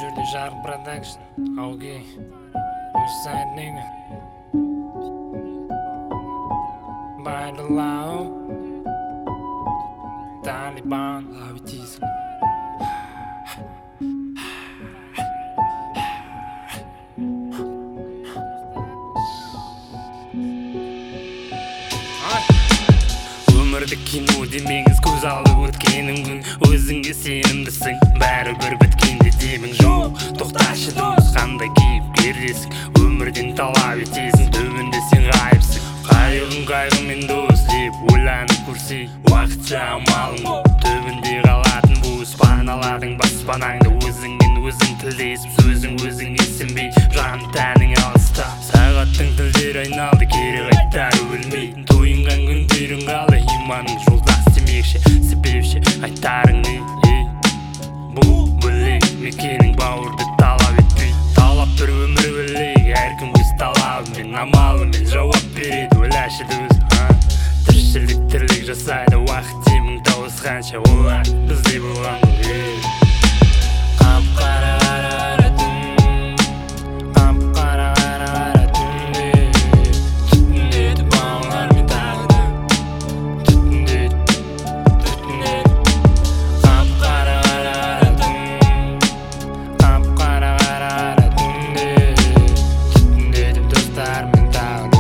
Shirley Shark Production, okay. Westside nigga. By the law, Taliban, Lavitism. Өмірді кино демеңіз, көз алып өткенің күн. Өзіңе сенімдісің, бәрібір біткенде демің жоқ. Тоқташы дос, қандай кейіпкердесің, өмірден талап етесің, төбінде сен ғайыпсың. Қайғымен дос деп ойланып көрсек, уақытша амалың төбінде қалатын бос. Паналадың баспанаңды, өзіңмен өзің тілдесіп, сөзің өзіңе сенбей, жан тәнің алыста. Сағаттың тілдері айналды, кері қайтар өлмейтін. Тойынған күндерің қалды, иманың жолдас демекші, себепші айтарың не? Бұл бөлек мекенің, бауырды талап етпей. Талап бір өмір бөлек, әркім өз талабымен, амалымен жауап береді. Ойлашы дос, тіршілік тірлік жасайды, уақыт демің тауысқанша. Олар бізде болған қап-қара қара түн, қап-қара қара түнде түтіндеді балалармен тағды, түтіндеді қап-қара қара түн, қап-қара қара түнде түтіндеді достармен тағды,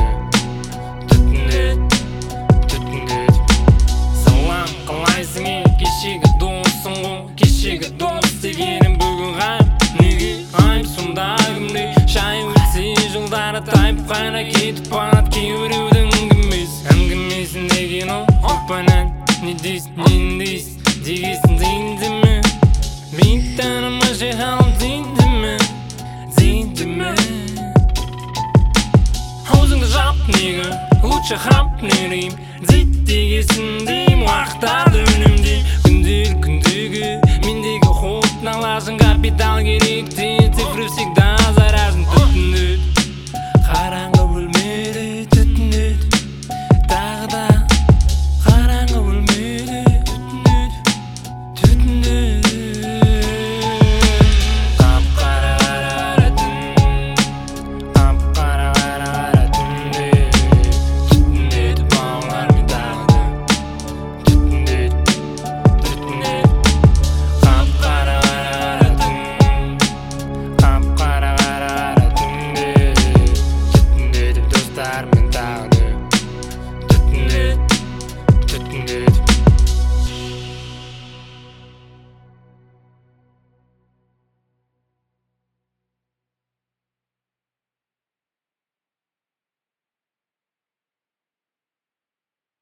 түтіндеді. Салам, қалайсың кешегі досың ғой, кешегі дос дегенім бүгін ғайып. Неге айып сонда кімде? Шай өтсе жылдары тайып қайра кетіп барады кейбіреудің әңгімесін деген ол опанан. Не дейсің, нені дейсің, дегесін зейінді ме? Мен танымашы халым зейінді ме? Зейінді ме? Аузыңды жап неге, лучше хап не дейм. Зейт дегесін дейм, уақыттарды үнемдейм. Күндегі мендегі ход налажың, капитал керек те, цифры всегда